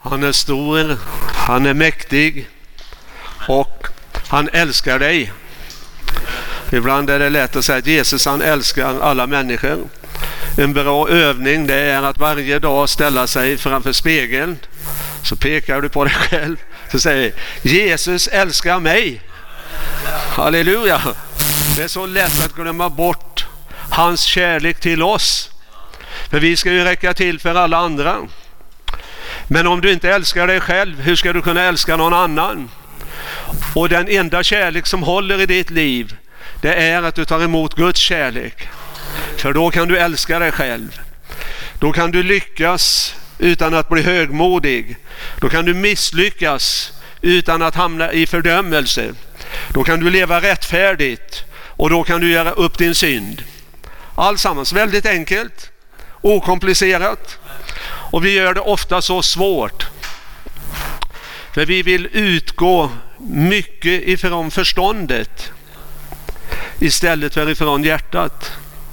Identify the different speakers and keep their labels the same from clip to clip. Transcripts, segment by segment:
Speaker 1: Han är stor, han är mäktig och han älskar dig. Ibland är det lätt att säga att Jesus han älskar alla människor. En bra övning det är att varje dag ställa sig framför spegeln. Så pekar du på dig själv. Så säger Jesus älskar mig. Halleluja. Det är så lätt att glömma bort hans kärlek till oss. För vi ska ju räcka till för alla andra. Men om du inte älskar dig själv, hur ska du kunna älska någon annan? Och den enda kärlek som håller i ditt liv, det är att du tar emot Guds kärlek. För då kan du älska dig själv. Då kan du lyckas utan att bli högmodig. Då kan du misslyckas utan att hamna i fördömelse. Då kan du leva rättfärdigt och då kan du göra upp din synd. Allsammans väldigt enkelt, okomplicerat. Och vi gör det ofta så svårt. För vi vill utgå mycket ifrån förståndet istället för ifrån hjärtat.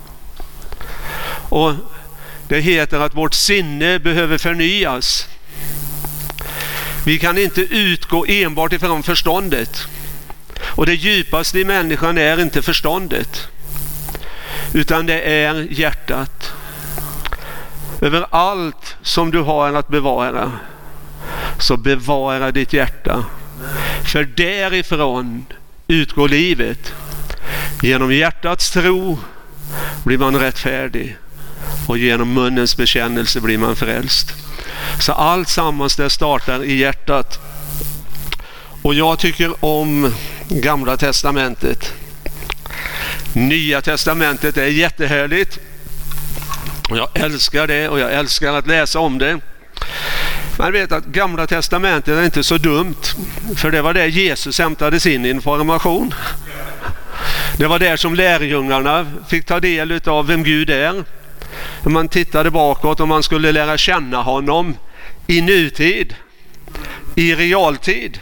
Speaker 1: Och det heter att vårt sinne behöver förnyas. Vi kan inte utgå enbart ifrån förståndet. Och det djupaste i människan är inte förståndet, utan det är hjärtat. Över allt som du har att bevara, så bevara ditt hjärta. För därifrån utgår livet. Genom hjärtats tro blir man rättfärdig. Och genom munnens bekännelse blir man frälst. Så allt sammans det startar i hjärtat. Och jag tycker om Gamla testamentet. Nya testamentet är jättehärligt. Och jag älskar det och jag älskar att läsa om det. Man vet att Gamla testamentet är inte så dumt. För det var där Jesus hämtade sin information. Det var där som lärjungarna fick ta del av vem Gud är. När man tittade bakåt och man skulle lära känna honom i nutid, i realtid.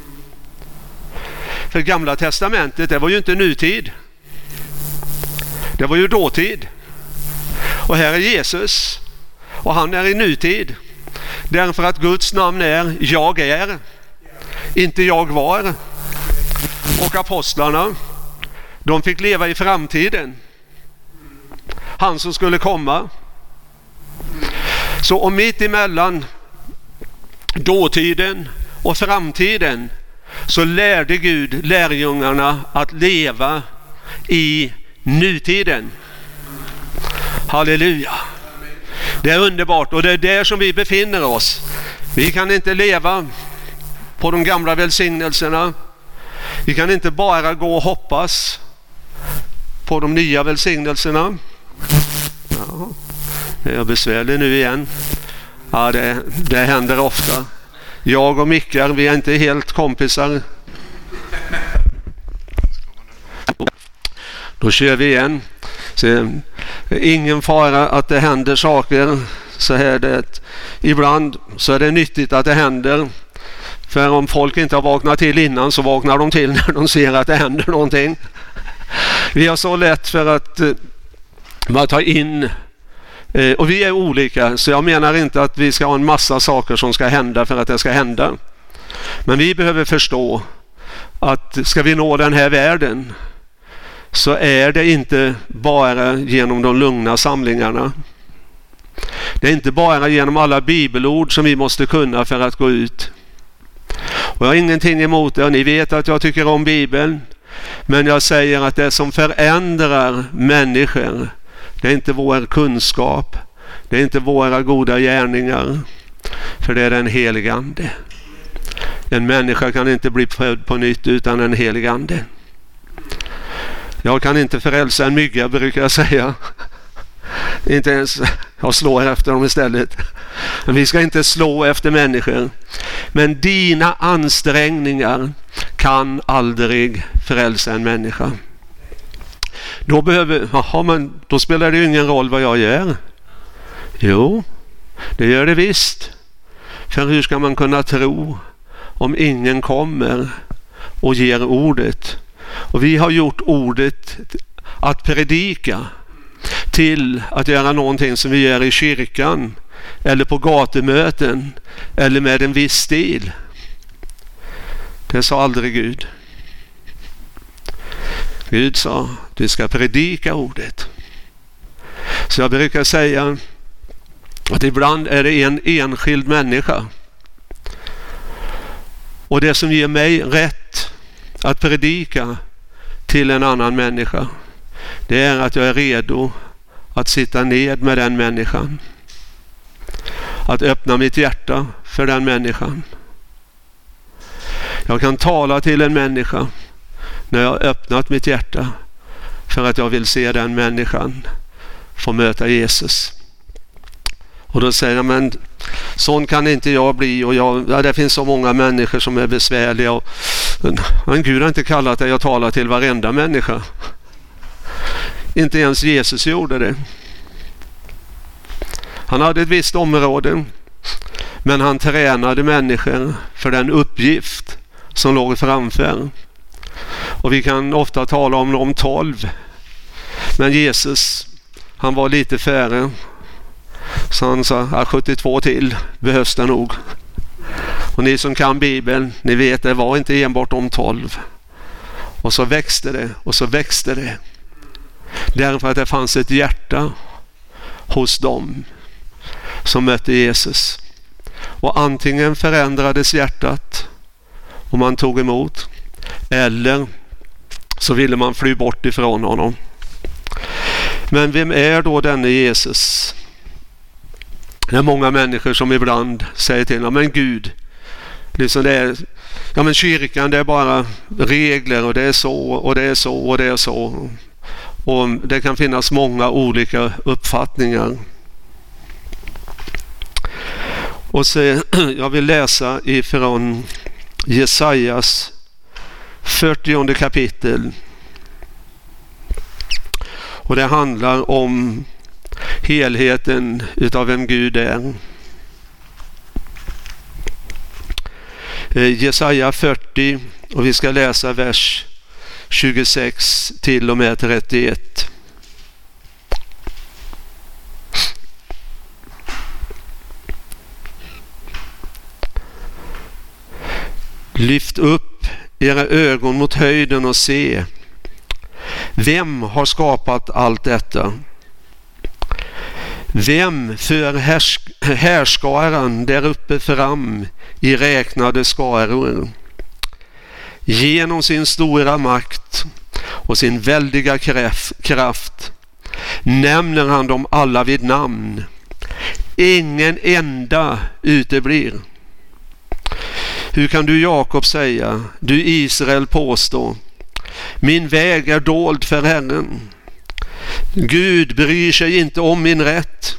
Speaker 1: För Gamla testamentet, det var ju inte nutid. Det var ju dåtid. Och här är Jesus och han är i nutid. Därför att Guds namn är jag är, inte jag var. Och apostlarna, de fick leva i framtiden. Han som skulle komma. Så om mitt emellan dåtiden och framtiden så lärde Gud lärjungarna att leva i nutiden. Halleluja. Det är underbart och det är där som vi befinner oss. Vi kan inte leva på de gamla välsignelserna. Vi kan inte bara gå och hoppas på de nya välsignelserna. Ja, är jag besvärlig nu igen? Ja, det händer ofta. Jag och Mickar, vi är inte helt kompisar. Då kör vi igen. Så, ingen fara att det händer saker. Så här det. Ibland så är det nyttigt att det händer. För om folk inte har vaknat till innan så vaknar de till när de ser att det händer någonting. Vi har så lätt för att man tar in, och vi är olika, så jag menar inte att vi ska ha en massa saker som ska hända för att det ska hända. Men vi behöver förstå att ska vi nå den här världen så är det inte bara genom de lugna samlingarna. Det är inte bara genom alla bibelord som vi måste kunna för att gå ut. Och jag har ingenting emot det, och ni vet att jag tycker om Bibeln. Men jag säger att det som förändrar människor, det är inte vår kunskap, det är inte våra goda gärningar, för det är den helige Ande. En människa kan inte bli född på nytt utan en helig Ande. Jag kan inte frälsa en mygga, brukar jag säga. Inte ens, jag slår efter dem istället. Men vi ska inte slå efter människor. Men dina ansträngningar kan aldrig frälsa en människa. Då spelar det ju ingen roll vad jag gör. Jo, det gör det visst. För hur ska man kunna tro om ingen kommer och ger ordet? Och vi har gjort ordet att predika till att göra någonting som vi gör i kyrkan eller på gatumöten eller med en viss stil. Det sa aldrig Gud. Gud sa, du ska predika ordet. Så jag brukar säga att ibland är det en enskild människa. Och det som ger mig rätt att predika till en annan människa, det är att jag är redo att sitta ned med den människan. Att öppna mitt hjärta för den människan. Jag kan tala till en människa när jag har öppnat mitt hjärta för att jag vill se den människan få möta Jesus. Och då säger jag, men sån kan inte jag bli, och det finns så många människor som är besvärliga. Men Gud har inte kallat dig att tala till varenda människa. Inte ens Jesus gjorde det. Han hade ett visst område, men han tränade människor för den uppgift som låg framför. Och vi kan ofta tala om de 12. Men Jesus, han var lite färre. Så han sa, 72 till behövs det nog. Och ni som kan Bibeln, ni vet, det var inte enbart om 12. Och så växte det, och så växte det. Därför att det fanns ett hjärta hos dem som mötte Jesus. Och antingen förändrades hjärtat och man tog emot, eller så ville man fly bort ifrån honom. Men vem är då denne Jesus? Det är många människor som ibland säger till honom, men Gud, liksom det är, ja men kyrkan det är bara regler, och det är så och det är så och det är så. Och det kan finnas många olika uppfattningar. Och så, jag vill läsa ifrån Jesajas 40 kapitel. Och det handlar om helheten utav vem Gud är. Jesaja 40, och vi ska läsa vers 26 till och med 31. Lyft upp era ögon mot höjden och se. Vem har skapat allt detta? Vem för härskaran där uppe fram i räknade skaror? Genom sin stora makt och sin väldiga kraft nämner han dem alla vid namn. Ingen enda uteblir. Hur kan du Jakob säga, du Israel påstå, min väg är dold för Herren. Gud bryr sig inte om min rätt.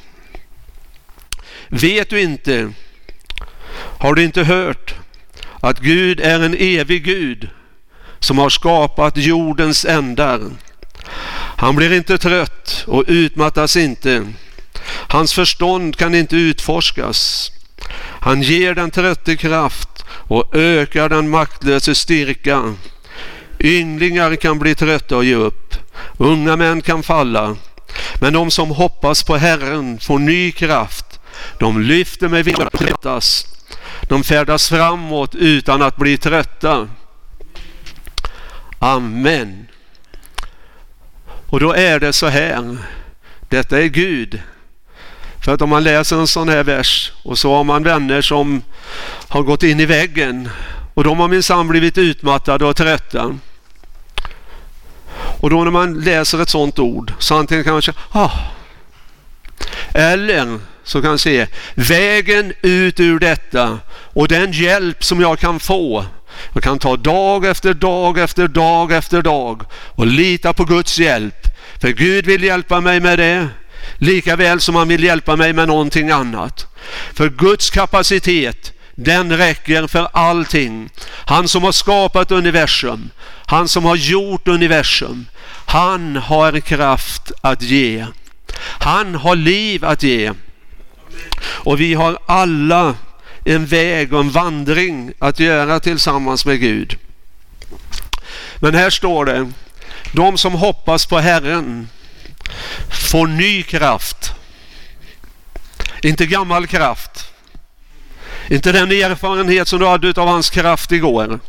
Speaker 1: Vet du inte, har du inte hört att Gud är en evig Gud som har skapat jordens ändar? Han blir inte trött och utmattas inte. Hans förstånd kan inte utforskas. Han ger den trötte kraft och ökar den maktlöse styrka. Ynglingar kan bli trötta och ge upp. Unga män kan falla. Men de som hoppas på Herren får ny kraft. De lyfter med vingar. De färdas framåt utan att bli trötta. Amen. Och då är det så här. Detta är Gud. För att om man läser en sån här vers och så har man vänner som har gått in i väggen och de har minsann blivit utmattade och trötta. Och då när man läser ett sånt ord så antingen kan man säga eller så kan man se vägen ut ur detta och den hjälp som jag kan få. Jag kan ta dag efter dag efter dag efter dag och lita på Guds hjälp. För Gud vill hjälpa mig med det. Lika väl som han vill hjälpa mig med någonting annat. För Guds kapacitet, den räcker för allting. Han som har skapat universum, han som har gjort universum, han har kraft att ge. Han har liv att ge. Och vi har alla en väg och en vandring att göra tillsammans med Gud. Men här står det, de som hoppas på Herren får ny kraft. Inte gammal kraft. Inte den erfarenhet som du hade av hans kraft igår.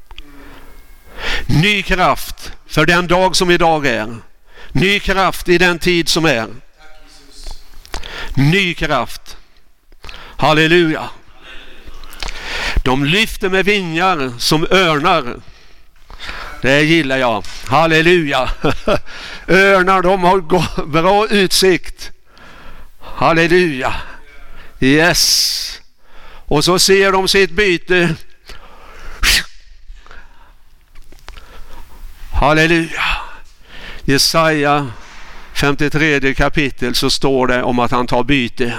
Speaker 1: Ny kraft för den dag som idag är. Ny kraft i den tid som är. Ny kraft. Halleluja. De lyfter med vingar som örnar. Det gillar jag. Halleluja. Örnar, de har bra utsikt. Halleluja. Yes. Och så ser de sitt byte. Halleluja. Jesaja 53 kapitel så står det om att han tar byte.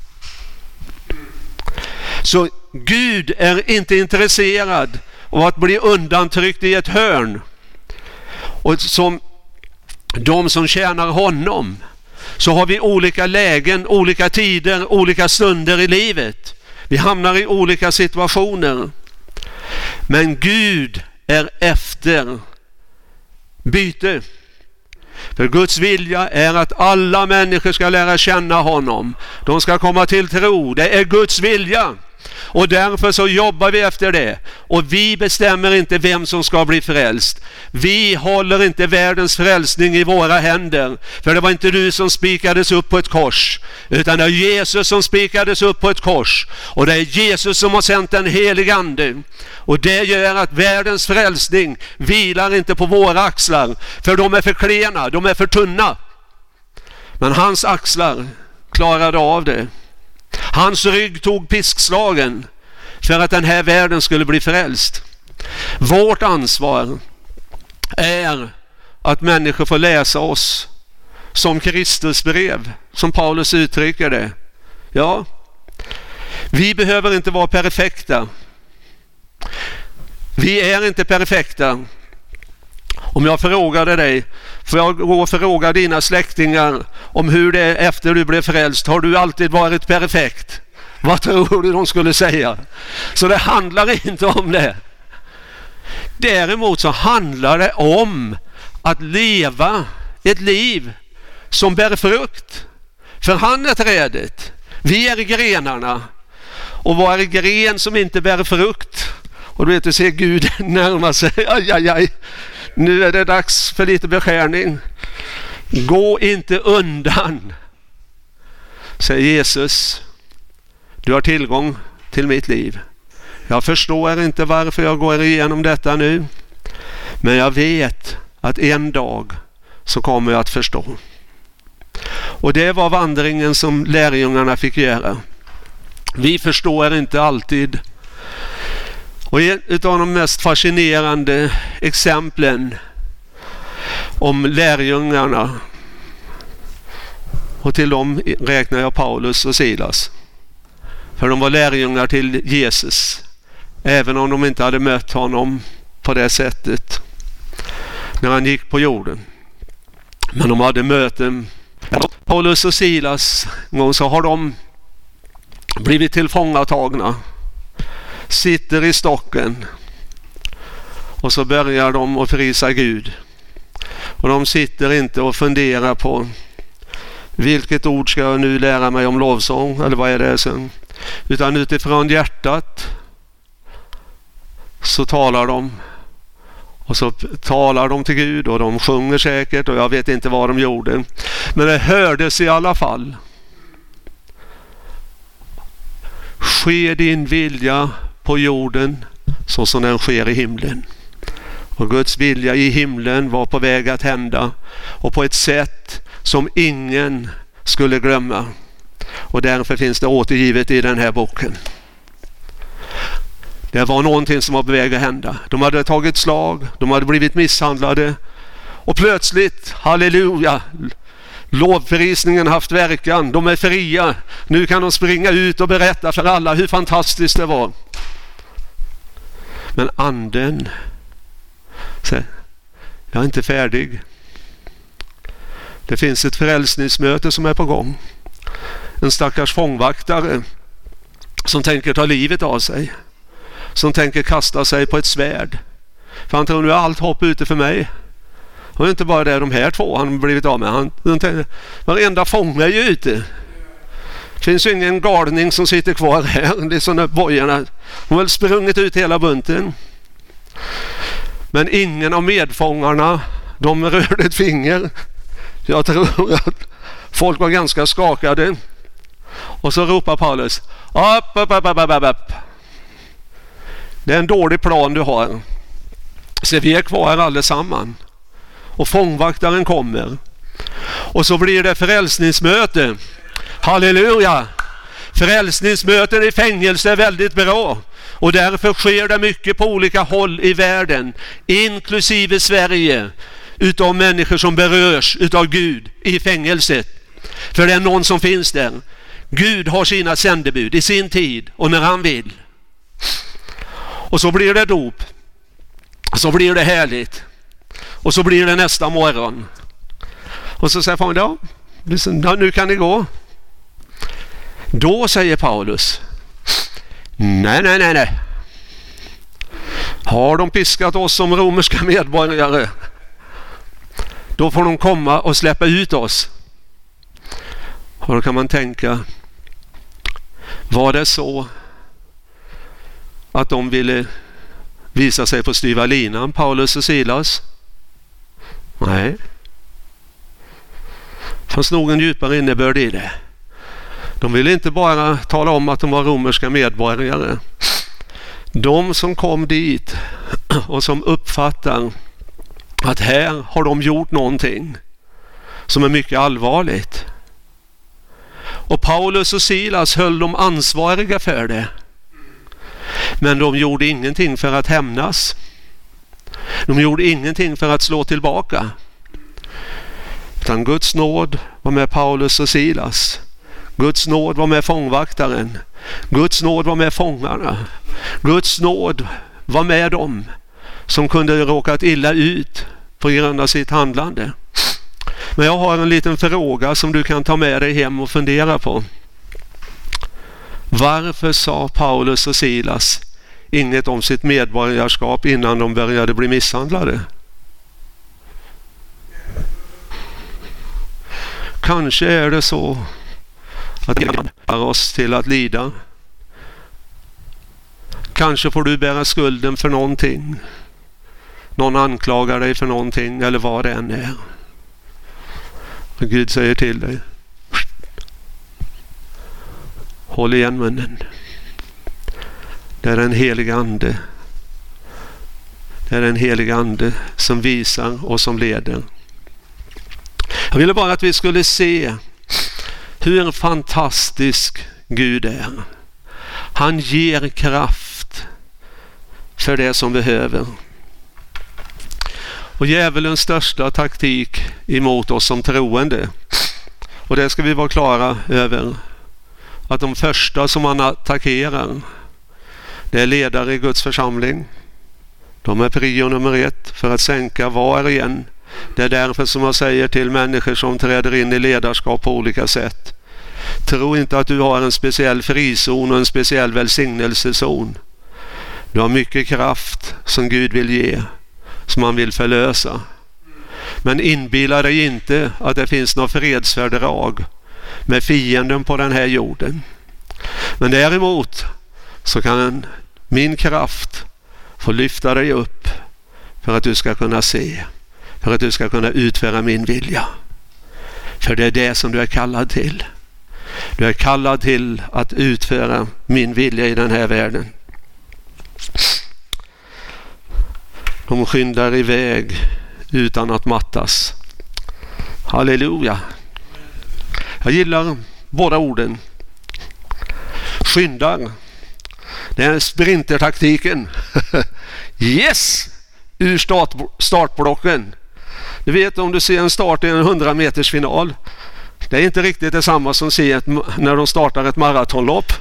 Speaker 1: Så Gud är inte intresserad av att bli undantryckt i ett hörn. Och som de som tjänar honom så har vi olika lägen, olika tider, olika stunder i livet. Vi hamnar i olika situationer. Men Gud är efter byte. För Guds vilja är att alla människor ska lära känna honom. De ska komma till tro. Det är Guds vilja. Och därför så jobbar vi efter det. Och vi bestämmer inte vem som ska bli frälst. Vi håller inte världens frälsning i våra händer. För det var inte du som spikades upp på ett kors. Utan det är Jesus som spikades upp på ett kors. Och det är Jesus som har sänt den helige ande. Och det gör att världens frälsning vilar inte på våra axlar. För de är för klena, de är för tunna. Men hans axlar klarade av det. Hans rygg tog piskslagen för att den här världen skulle bli frälst. Vårt ansvar är att människor får läsa oss som Kristus brev, som Paulus uttrycker det. Ja, vi behöver inte vara perfekta. Vi är inte perfekta. Om jag frågade dig, får jag gå och fråga dina släktingar om hur det är efter du blev frälst? Har du alltid varit perfekt? Vad tror du de skulle säga? Så det handlar inte om det. Däremot så handlar det om att leva ett liv som bär frukt. För han är trädet. Vi är grenarna. Och vad är gren som inte bär frukt? Och du vet, du ser Gud närma sig. Aj, aj, aj. Nu är det dags för lite beskärning. Gå inte undan, säger Jesus. Du har tillgång till mitt liv. Jag förstår inte varför jag går igenom detta nu. Men jag vet att en dag så kommer jag att förstå. Och det var vandringen som lärjungarna fick göra. Vi förstår inte alltid. Och ett av de mest fascinerande exemplen om lärjungarna, och till dem räknar jag Paulus och Silas. För de var lärjungar till Jesus, även om de inte hade mött honom på det sättet när han gick på jorden. Men de hade möten. Paulus och Silas, en gång så har de blivit tillfångatagna. Sitter i stocken. Och så börjar de att prisa Gud. Och de sitter inte och funderar på vilket ord ska jag nu lära mig om lovsång, eller vad är det sen? Utan utifrån hjärtat så talar de. Och så talar de till Gud och de sjunger säkert och jag vet inte vad de gjorde. Men det hördes i alla fall. Ske din vilja på jorden så som den sker i himlen. Och Guds vilja i himlen var på väg att hända. Och på ett sätt som ingen skulle glömma. Och därför finns det återgivet i den här boken. Det var någonting som var på väg att hända. De hade tagit slag, de hade blivit misshandlade. Och plötsligt, halleluja, lovprisningen haft verkan. De är fria. Nu kan de springa ut och berätta för alla hur fantastiskt det var. Men anden säger, jag är inte färdig. Det finns ett frälsningsmöte som är på gång. En stackars fångvaktare som tänker ta livet av sig. Som tänker kasta sig på ett svärd. För han tror nu är allt hopp ute för mig. Och inte bara det, de här två han blivit av med. Varenda fånge är ju ute. Finns ju ingen galning som sitter kvar här. Det är sådana bojorna. De har väl sprungit ut hela bunten. Men ingen av medfångarna, de rörde ett finger. Jag tror att folk var ganska skakade. Och så ropar Paulus: upp. Det är en dålig plan du har. Så vi är kvar allesammans. Och fångvaktaren kommer. Och så blir det frälsningsmöte. Halleluja! Frälsningsmöten i fängelse är väldigt bra. Och därför sker det mycket på olika håll i världen. Inklusive Sverige. Utav människor som berörs utav Gud i fängelset. För det är någon som finns där. Gud har sina sändebud i sin tid och när han vill. Och så blir det dop. Så blir det härligt. Och så blir det nästa morgon. Och så säger fan, ja, nu kan ni gå. Då säger Paulus: nej. Har de piskat oss som romerska medborgare, då får de komma och släppa ut oss. Och då kan man tänka, var det så att de ville visa sig på styva linan, Paulus och Silas? Nej. Fanns nog en djupare innebörd i det. De ville inte bara tala om att de var romerska medborgare. De som kom dit och som uppfattar att här har de gjort någonting som är mycket allvarligt. Och Paulus och Silas höll de ansvariga för det. Men de gjorde ingenting för att hämnas. De gjorde ingenting för att slå tillbaka. Utan Guds nåd var med Paulus och Silas. Guds nåd var med fångvaktaren. Guds nåd var med fångarna. Guds nåd var med dem som kunde råkat illa ut på grund av sitt handlande. Men jag har en liten fråga som du kan ta med dig hem och fundera på. Varför sa Paulus och Silas inget om sitt medborgarskap innan de började bli misshandlade? Kanske är det så att det hjälper oss till att lida. Kanske får du bära skulden för någonting. Någon anklagar dig för någonting eller vad det än är. Men Gud säger till dig: håll igen munnen. Det är en helig ande. Det är en helig ande som visar och som leder. Jag ville bara att vi skulle se hur fantastisk Gud är. Han ger kraft för det som behöver. Och djävulens största taktik emot oss som troende, och det ska vi vara klara över, att de första som han attackerar, det är ledare i Guds församling. De är prio nummer 1 för att sänka var och en. Det är därför som jag säger till människor som träder in i ledarskap på olika sätt: tro inte att du har en speciell frizon och en speciell välsignelsezon. Du har mycket kraft som Gud vill ge, som han vill förlösa. Men inbilla dig inte att det finns något fredsfördrag med fienden på den här jorden. Men däremot så kan min kraft få lyfta dig upp för att du ska kunna se, för att du ska kunna utföra min vilja. För det är det som du är kallad till. Du är kallad till att utföra min vilja i den här världen. De skyndar iväg utan att mattas. Halleluja. Jag gillar båda orden. Skyndar. Det är sprintertaktiken. Yes! Ur startblocken. Du vet, om du ser en start i en 100 meters final. Det är inte riktigt detsamma som när de startar ett maratonlopp.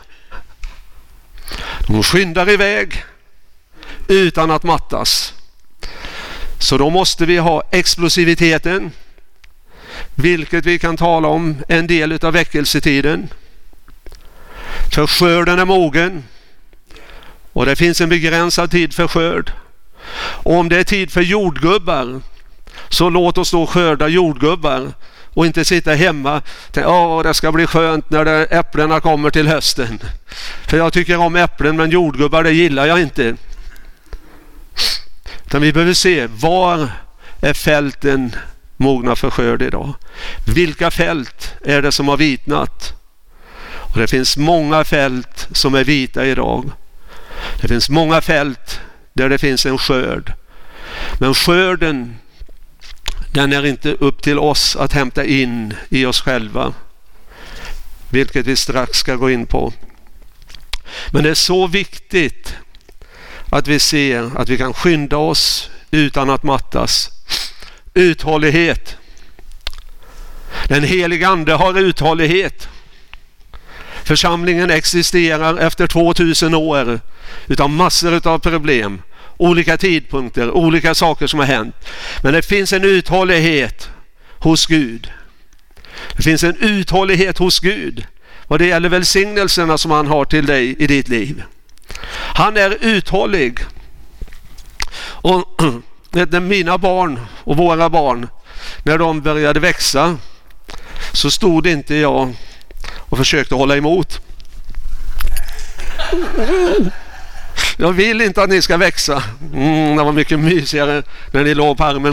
Speaker 1: De skyndar iväg utan att mattas. Så då måste vi ha explosiviteten, vilket vi kan tala om en del av väckelsetiden. För skörden är mogen och det finns en begränsad tid för skörd. Och om det är tid för jordgubbar, så låt oss då skörda jordgubbar Och inte sitta hemma och tänka, det ska bli skönt när äpplena kommer till hösten. För jag tycker om äpplen, men jordgubbar det gillar jag inte. Utan vi behöver se, var är fälten mogna för skörd idag? Vilka fält är det som har vitnat? Och det finns många fält som är vita idag. Det finns många fält där det finns en skörd. Men skörden, den är inte upp till oss att hämta in i oss själva. Vilket vi strax ska gå in på. Men det är så viktigt att vi ser att vi kan skynda oss utan att mattas. Uthållighet. Den heliga ande har uthållighet. Församlingen existerar efter 2000 år utan massor av problem. Olika tidpunkter, olika saker som har hänt. Men det finns en uthållighet hos Gud. Det finns en uthållighet hos Gud vad det gäller välsignelserna som han har till dig i ditt liv. Han är uthållig. Och när mina barn och våra barn, när de började växa, så stod inte jag och försökte hålla emot. Jag vill inte att ni ska växa. Det var mycket mysigare när ni låg på armen.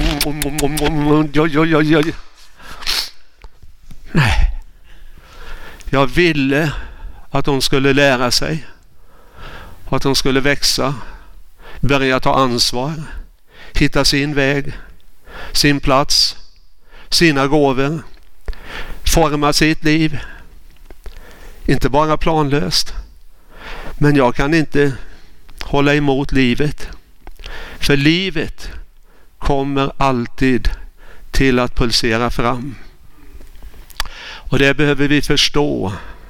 Speaker 1: Nej. Jag ville att de skulle lära sig. Att de skulle växa. Börja ta ansvar. Hitta sin väg. Sin plats. Sina gåvor. Forma sitt liv. Inte bara planlöst. Men jag kan inte hålla emot livet. För livet kommer alltid till att pulsera fram. Och det behöver vi förstå.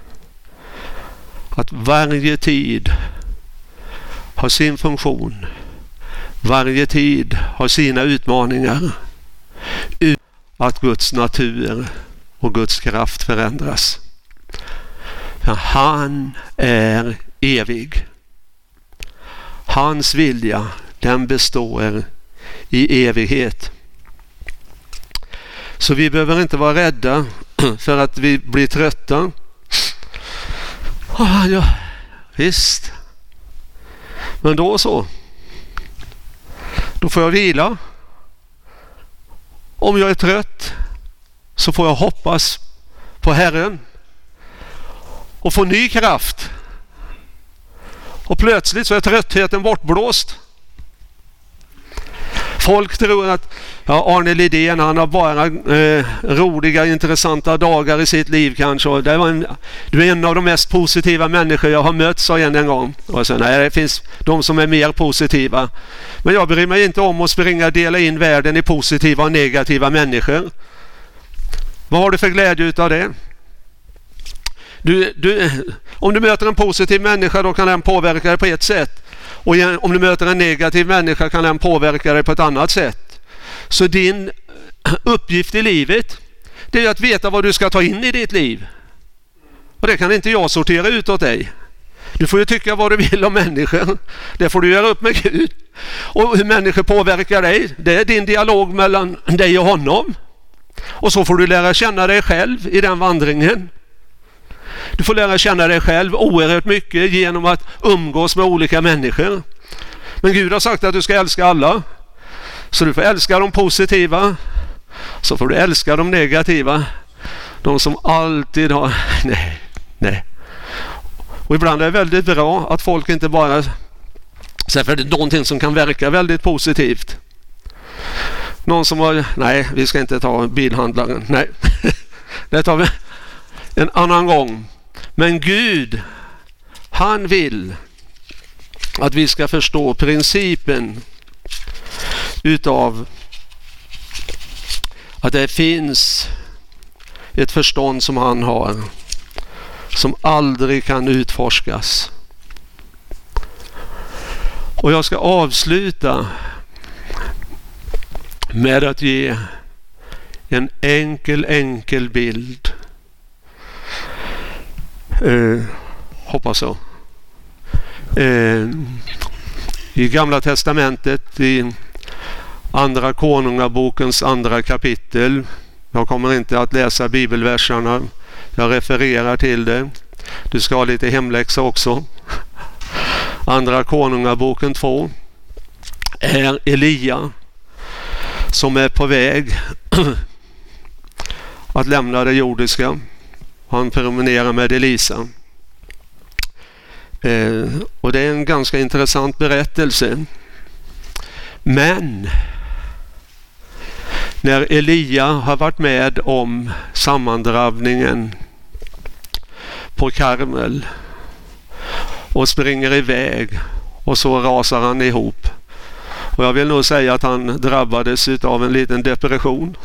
Speaker 1: Att varje tid har sin funktion. Varje tid har sina utmaningar. Att Guds natur och Guds kraft förändras. För han är evig. Hans vilja, den består i evighet. Så vi behöver inte vara rädda för att vi blir trötta. Ja, visst. Men då så. Då får jag vila. Om jag är trött så får jag hoppas på Herren och få ny kraft. Och plötsligt så är tröttheten bortblåst. Folk tror att Arne Lidén, han har bara roliga, intressanta dagar i sitt liv kanske. Du är en av de mest positiva människor jag har mött, sa en gång. Och så, nej, det finns de som är mer positiva. Men jag bryr mig inte om att springa och dela in världen i positiva och negativa människor. Vad har du för glädje utav det? Om du möter en positiv människa, då kan den påverka dig på ett sätt. Och om du möter en negativ människa kan den påverka dig på ett annat sätt. Så din uppgift i livet, det är att veta vad du ska ta in i ditt liv. Och det kan inte jag sortera ut åt dig. Du får ju tycka vad du vill om människor. Det får du göra upp med Gud. Och hur människor påverkar dig, det är din dialog mellan dig och honom. Och så får du lära känna dig själv i den vandringen. Du får lära känna dig själv oerhört mycket genom att umgås med olika människor. Men Gud har sagt att du ska älska alla. Så du får älska de positiva. Så får du älska de negativa. De som alltid har... Nej. Och ibland är det väldigt bra att folk inte bara... För det är någonting som kan verka väldigt positivt. Någon som har... Nej, vi ska inte ta bilhandlaren. Nej, det tar vi en annan gång. Men Gud, han vill att vi ska förstå principen utav att det finns ett förstånd som han har som aldrig kan utforskas. Och jag ska avsluta med att ge en enkel bild. Hoppas så. I Gamla testamentet, i Andra Konungabokens 2 kapitel, Jag kommer inte att läsa bibelverserna. Jag refererar till det. Du ska ha lite hemläxa också. Andra Konungaboken 2 är Elia som är på väg att lämna det jordiska. Han promenerar med Elisa. Och det är en ganska intressant berättelse. Men när Elia har varit med om sammandravningen på Karmel och springer iväg och så rasar han ihop. Och jag vill nog säga att han drabbades av en liten depression.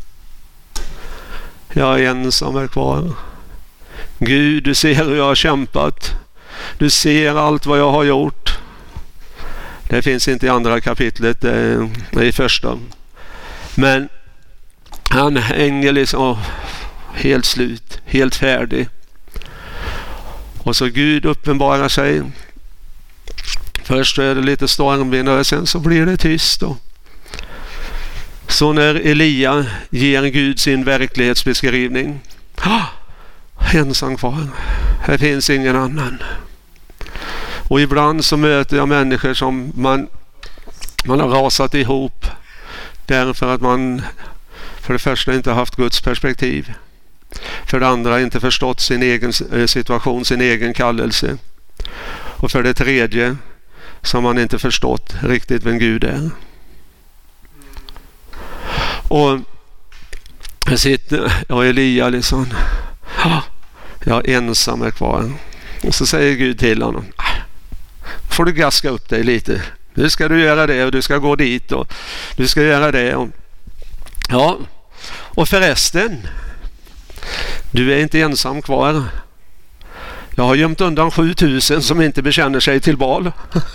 Speaker 1: Jag är ensam här kvar. Gud, du ser hur jag har kämpat. Du ser allt vad jag har gjort. Det finns inte i andra kapitlet, det är i första. Men han hänger liksom helt slut, helt färdig. Och så Gud uppenbarar sig. Först är det lite stormvind och sen så blir det tyst då. Så när Elia ger Gud sin verklighetsbeskrivning. Ensam kvar. Här finns ingen annan. Och ibland så möter jag människor som man har rasat ihop. Därför att man för det första inte haft Guds perspektiv. För det andra inte förstått sin egen situation, sin egen kallelse. Och för det tredje så har man inte förstått riktigt vem Gud är. Och jag sitter och Elia liksom, jag är ensam är kvar. Och så säger Gud till honom, får du gaska upp dig lite. Nu ska du göra det och du ska gå dit och du ska göra det. Och, ja, och förresten, du är inte ensam kvar. Jag har gömt undan 7000 som inte bekänner sig till Baal.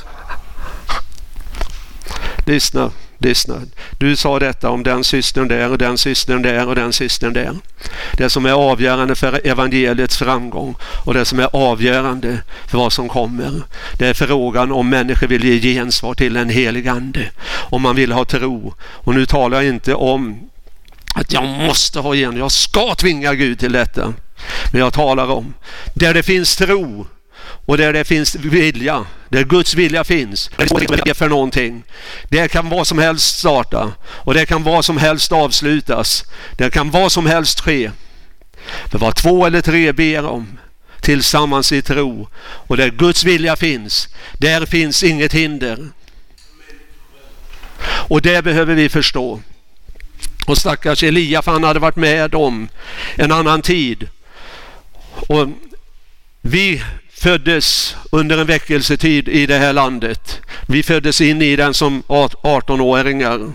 Speaker 1: Lyssna. Du sa detta om den systern där och den systern där och den systern där. Det som är avgörande för evangeliets framgång och det som är avgörande för vad som kommer. Det är frågan om människor vill ge gensvar till en helig ande. Om man vill ha tro. Och nu talar jag inte om att jag måste ha igen. Jag ska tvinga Gud till detta. Men jag talar om där det finns tro och där det finns vilja, där Guds vilja finns för någonting. Det kan vad som helst starta och det kan vad som helst avslutas. Det kan vad som helst ske. För vad 2 eller 3 ber om tillsammans i tro och där Guds vilja finns, där finns inget hinder. Och det behöver vi förstå. Och stackars Elia, för han hade varit med om en annan tid. Och vi föddes under en väckelsetid i det här landet. Vi föddes in i den som 18-åringar.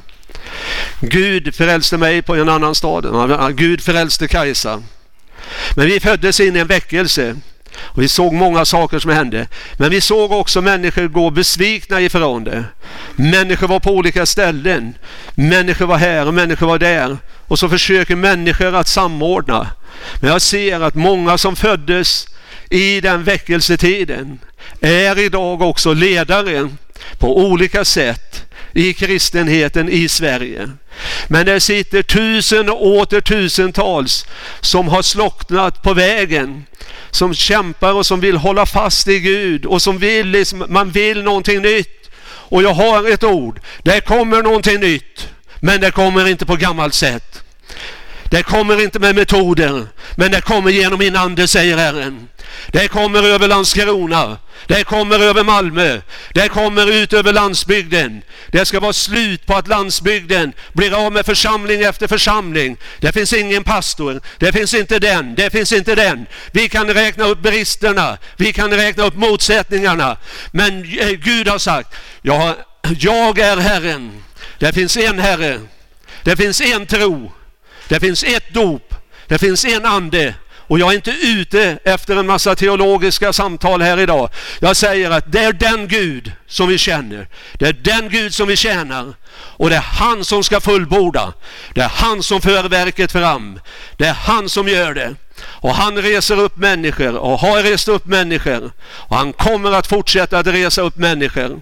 Speaker 1: Gud frälste mig på en annan stad. Gud frälste Kajsa. Men vi föddes in i en väckelse. Och vi såg många saker som hände. Men vi såg också människor gå besvikna ifrån det. Människor var på olika ställen. Människor var här och människor var där. Och så försöker människor att samordna. Men jag ser att många som föddes i den väckelsetiden är idag också ledare på olika sätt i kristenheten i Sverige. Men det sitter 1000 och åter tusentals som har slocknat på vägen, som kämpar och som vill hålla fast i Gud och som vill liksom, man vill någonting nytt. Och jag har ett ord, det kommer någonting nytt, men det kommer inte på gammalt sätt. Det kommer inte med metoder, men det kommer genom min ande, säger Herren. Det kommer över Landskrona. Det kommer över Malmö. Det kommer ut över landsbygden. Det ska vara slut på att landsbygden blir av med församling efter församling. Det finns ingen pastor. Det finns inte den. Det finns inte den. Vi kan räkna upp bristerna. Vi kan räkna upp motsättningarna. Men Gud har sagt, jag är Herren. Det finns en Herre. Det finns en tro. Det finns ett dop. Det finns en ande. Och jag är inte ute efter en massa teologiska samtal här idag. Jag säger att det är den Gud som vi känner. Det är den Gud som vi tjänar. Och det är han som ska fullborda. Det är han som för verket fram. Det är han som gör det. Och han reser upp människor och har rest upp människor. Och han kommer att fortsätta att resa upp människor.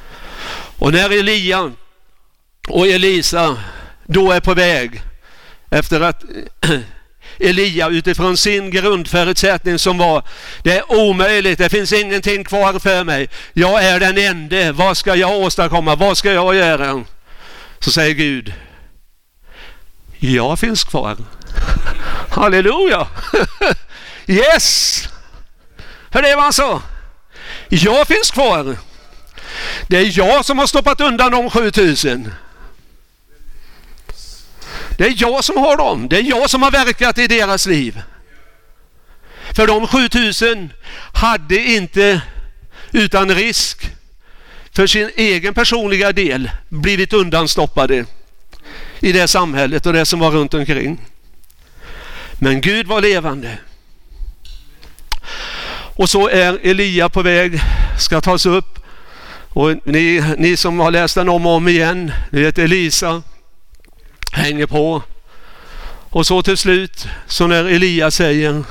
Speaker 1: Och när Elia och Elisa då är på väg efter att Elia utifrån sin grundförutsättning som var: det är omöjligt, det finns ingenting kvar för mig, jag är den ende, vad ska jag åstadkomma, vad ska jag göra? Så säger Gud: jag finns kvar. Halleluja. Yes. För det var han sa: jag finns kvar. Det är jag som har stoppat undan de 7000. Det är jag som har dem. Det är jag som har verkat i deras liv. För de 7000 hade inte utan risk för sin egen personliga del blivit undanstoppade i det samhället och det som var runt omkring. Men Gud var levande. Och så är Elia på väg, ska tas upp. Och ni som har läst den om och om igen, ni vet Elisa hänger på. Och så till slut, så när Elia säger: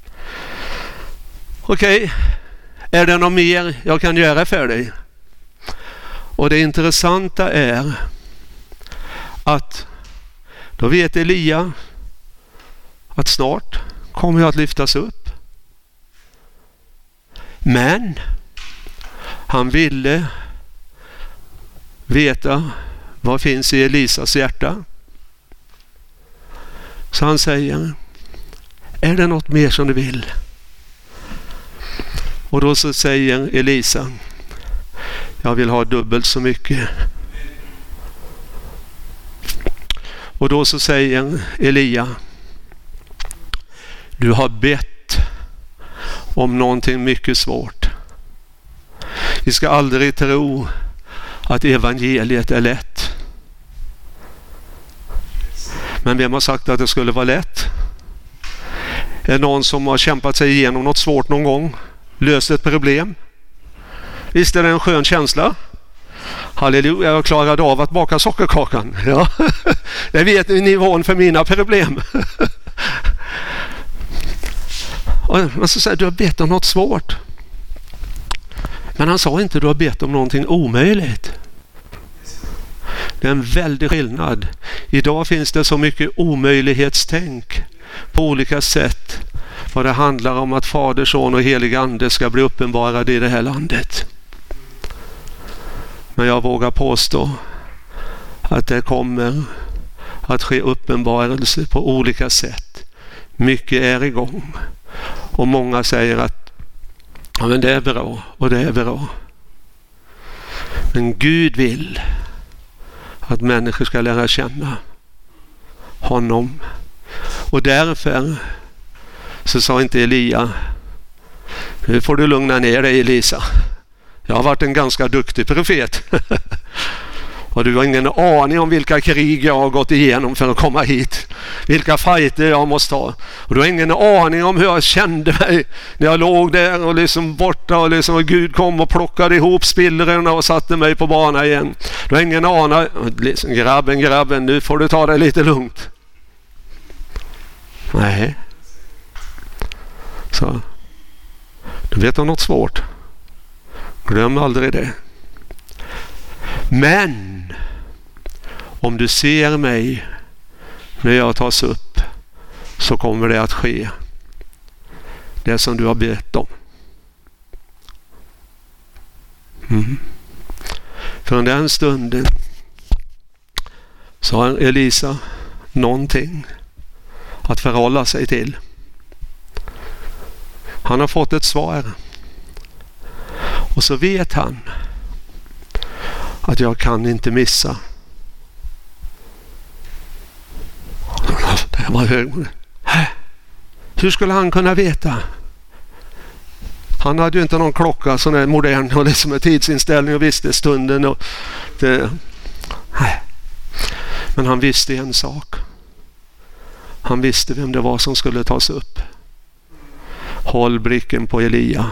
Speaker 1: okej, är det något mer jag kan göra för dig? Och det intressanta är att då vet Elia att snart kommer jag att lyftas upp. Men han ville veta vad finns i Elisas hjärta. Så han säger: är det något mer som du vill? Och då så säger Elisa: jag vill ha dubbelt så mycket. Och då så säger Elia: du har bett om någonting mycket svårt. Vi ska aldrig tro att evangeliet är lätt. Men vem har sagt att det skulle vara lätt? Är det någon som har kämpat sig igenom något svårt någon gång? Löst ett problem? Visst är det en skön känsla? Halleluja, jag klarade av att baka sockerkakan. Ja, det vet ni nivån för mina problem. Och man så säger: du har bett om något svårt. Men han sa inte: du har bett om någonting omöjligt. Det är en väldig skillnad. Idag finns det så mycket omöjlighetstänk på olika sätt vad det handlar om att Fader, Son och Helig Ande ska bli uppenbarade i det här landet. Men jag vågar påstå att det kommer att ske uppenbarelse på olika sätt. Mycket är igång. Och många säger att ja, men det är bra och det är bra. Men Gud vill att människor ska lära känna honom. Och därför så sa inte Elia: nu får du lugna ner dig, Elisa. Jag har varit en ganska duktig profet. Och du har ingen aning om vilka krig jag har gått igenom för att komma hit. Vilka fighter jag måste ha. Och du har ingen aning om hur jag kände mig när jag låg där och liksom borta och liksom Gud kom och plockade ihop spillrorna och satte mig på bana igen. Du har ingen aning. Liksom, grabben, nu får du ta det lite lugnt. Nej. Så. Du vet om något svårt. Glöm aldrig det. Men om du ser mig när jag tas upp, så kommer det att ske det som du har bett om. Från den stunden så har Elisa någonting att förhålla sig till. Han har fått ett svar. Och så vet han att jag kan inte missa. Det var hög. Hur skulle han kunna veta? Han hade ju inte någon klocka som är modern och liksom en tidsinställning och visste stunden. Och det. Men han visste en sak. Han visste vem det var som skulle tas upp. Håll blicken på Elia.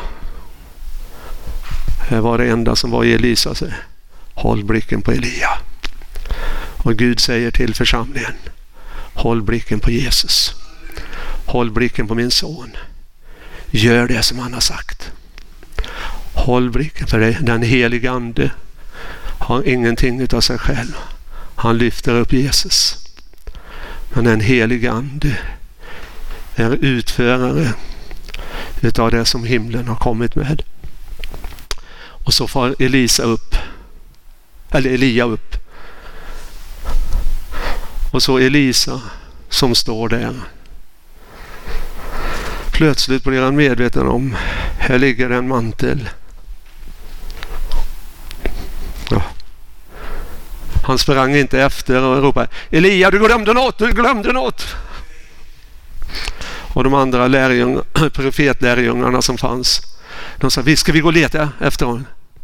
Speaker 1: Det var det enda som var i Elisa. Håll blicken på Elia. Och Gud säger till församlingen: håll blicken på Jesus. Håll blicken på min son. Gör det som han har sagt. Håll blicken för dig. Den heliga ande har ingenting utav sig själv. Han lyfter upp Jesus. Men den helige ande är utförare utav det som himlen har kommit med. Och så får Elia upp. Och så Elisa som står där. Plötsligt blir han medveten om, här ligger en mantel. Ja. Han sprang inte efter och ropade, Elia, du glömde något. Och de andra profetlärjungarna som fanns, de sa, visst ska vi gå och leta efter honom.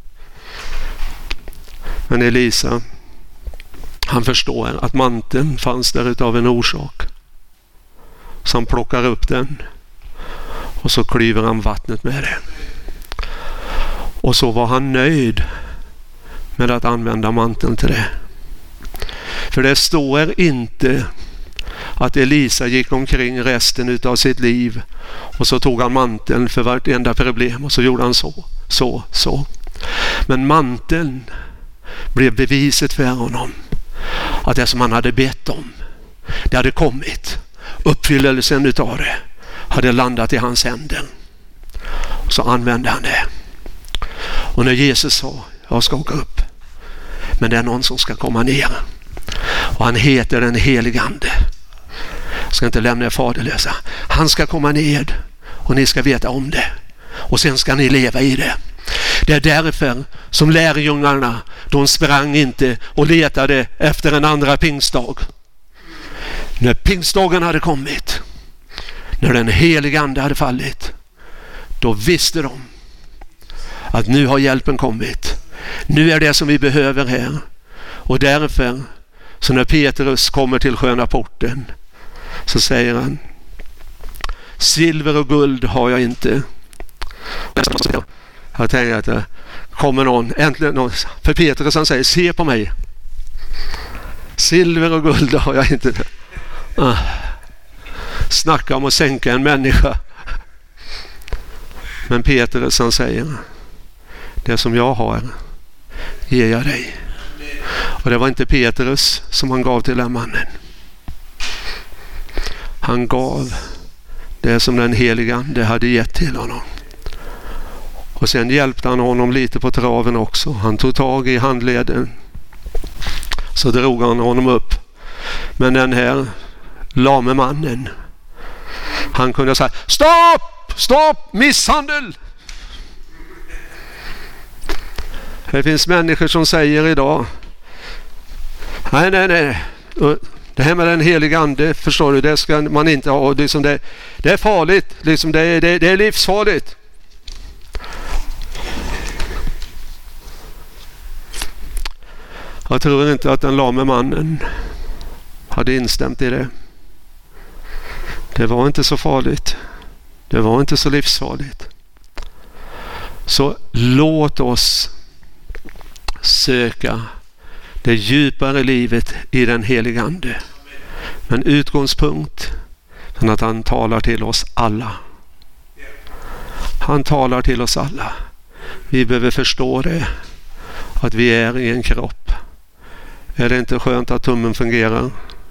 Speaker 1: Men Elisa, han förstår att manteln fanns där utav en orsak. Så han plockar upp den och så klyver han vattnet med det. Och så var han nöjd med att använda manteln till det. För det står inte att Elisa gick omkring resten utav sitt liv och så tog han manteln för vartenda problem och så gjorde han så. Men manteln blev beviset för honom att det som han hade bett om, det hade kommit. Uppfyllelsen utav det hade landat i hans händer. Och så använde han det. Och när Jesus sa, jag ska åka upp, men det är någon som ska komma ner. Och han heter den helige ande. Jag ska inte lämna er faderlösa. Han ska komma ned och ni ska veta om det. Och sen ska ni leva i det. Det är därför som lärjungarna, de sprang inte och letade efter en andra pingstdag. När pingstdagen hade kommit, när den helige ande hade fallit, då visste de att nu har hjälpen kommit. Nu är det som vi behöver här. Och därför, så när Petrus kommer till sköna porten, så säger han, silver och guld har jag inte. Jag tänker att det kommer någon, äntligen någon, för Petrus han säger, se på mig. Silver och guld har jag inte. Snacka om att sänka en människa. Men Petrus han säger, det som jag har ger jag dig. Och det var inte Petrus som han gav till den mannen. Han gav det som den heliga ande hade gett till honom. Och sen hjälpte han honom lite på traven också. Han tog tag i handleden. Så drog han honom upp. Men den här lame mannen, han kunde säga, stopp, misshandel! Det finns människor som säger idag, nej. Det här med den heliga ande, förstår du, det ska man inte ha. Det är farligt, liksom det är livsfarligt. Jag tror inte att den lame mannen hade instämt i det. Det var inte så farligt. Det var inte så livsfarligt. Så låt oss söka det djupare livet i den heliga ande. Men utgångspunkt är att han talar till oss alla. Han talar till oss alla. Vi behöver förstå det. Att vi är i en kropp. Är det inte skönt att tummen fungerar?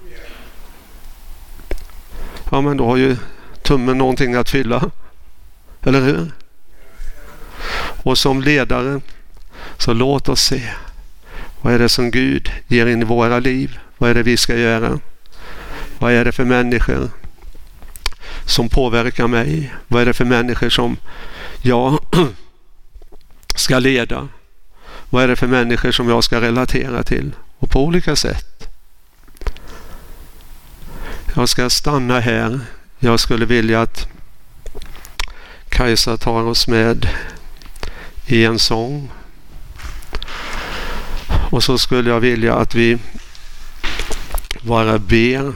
Speaker 1: Ja, men då har ju tummen någonting att fylla. Eller hur? Och som ledare så låt oss se. Vad är det som Gud ger in i våra liv? Vad är det vi ska göra? Vad är det för människor som påverkar mig? Vad är det för människor som jag ska leda? Vad är det för människor som jag ska relatera till? Och på olika sätt. Jag ska stanna här. Jag skulle vilja att Kajsa tar oss med i en sång. Och så skulle jag vilja att vi bara ber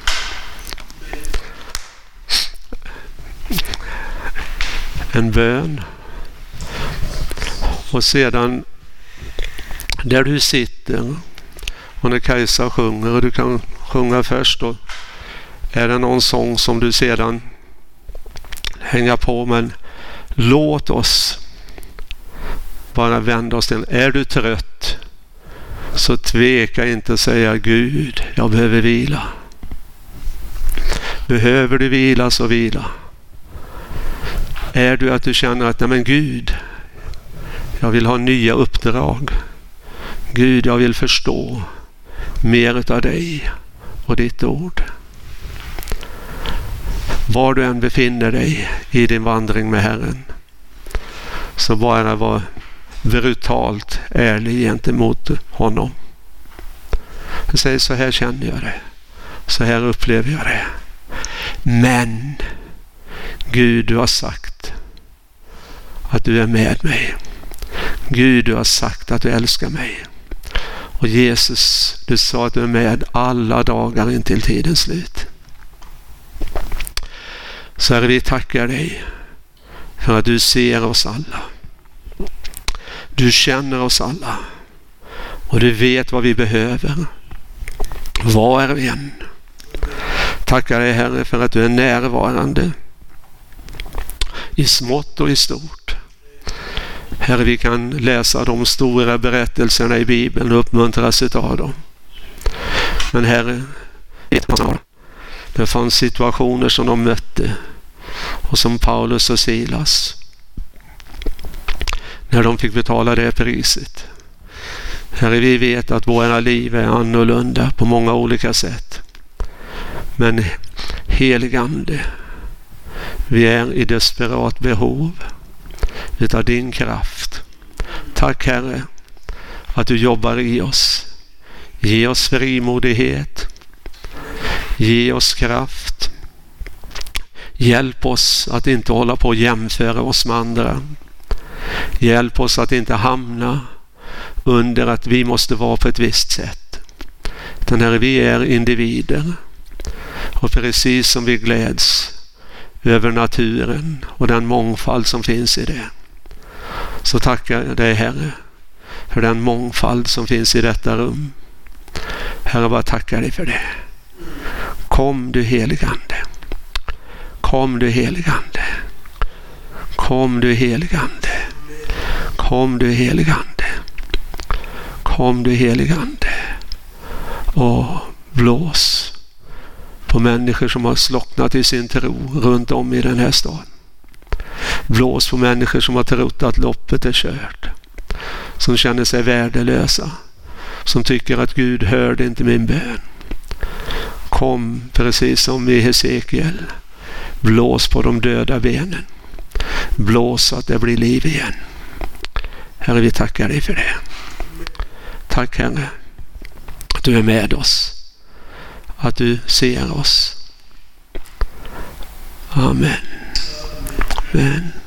Speaker 1: en bön. Och sedan där du sitter och när Kajsa sjunger, och du kan sjunga först då, är det någon sång som du sedan hänger på, men låt oss bara vända oss till. Är du trött så tveka inte att säga, Gud, jag behöver vila. Behöver du vila så vila. Är du att du känner att nej men Gud, jag vill ha nya uppdrag. Gud, jag vill förstå mer av dig och ditt ord. Var du än befinner dig i din vandring med Herren, så bara var brutalt ärlig gentemot honom. Jag säger, så här känner jag det. Så här upplever jag det. Men Gud, du har sagt att du är med mig. Gud, du har sagt att du älskar mig. Och Jesus, du sa att du är med alla dagar in till tidens slut. Så Herre, vi tackar dig för att du ser oss alla. Du känner oss alla. Och du vet vad vi behöver. Var och en. Tackar dig, Herre, för att du är närvarande i smått och i stort. Herre, vi kan läsa de stora berättelserna i Bibeln och uppmuntras av dem. Men Herre, det fanns situationer som de mötte, och som Paulus och Silas, när de fick betala det priset. Herre, vi vet att våra liv är annorlunda på många olika sätt. Men helige Ande, vi är i desperat behov utav din kraft. Tack, Herre, att du jobbar i oss. Ge oss frimodighet. Ge oss kraft. Hjälp oss att inte hålla på att jämföra oss med andra. Hjälp oss att inte hamna under att vi måste vara på ett visst sätt. Utan Herre, vi är individer. Och precis som vi gläds över naturen och den mångfald som finns i det, så tackar jag dig, Herre, för den mångfald som finns i detta rum. Herre, bara tackar dig för det. Kom du heligande. Kom du heligande. Kom du heligande. Kom du heligande. Kom du heligande. Och blås på människor som har slocknat i sin tro runt om i den här staden. Blås på människor som har trott att loppet är kört. Som känner sig värdelösa. Som tycker att Gud hörde inte min bön. Kom precis som i Hesekiel. Blås på de döda benen. Blås så att det blir liv igen. Herre, vi tackar dig för det. Tack, Herre, att du är med oss. Att du ser oss. Amen. Amen.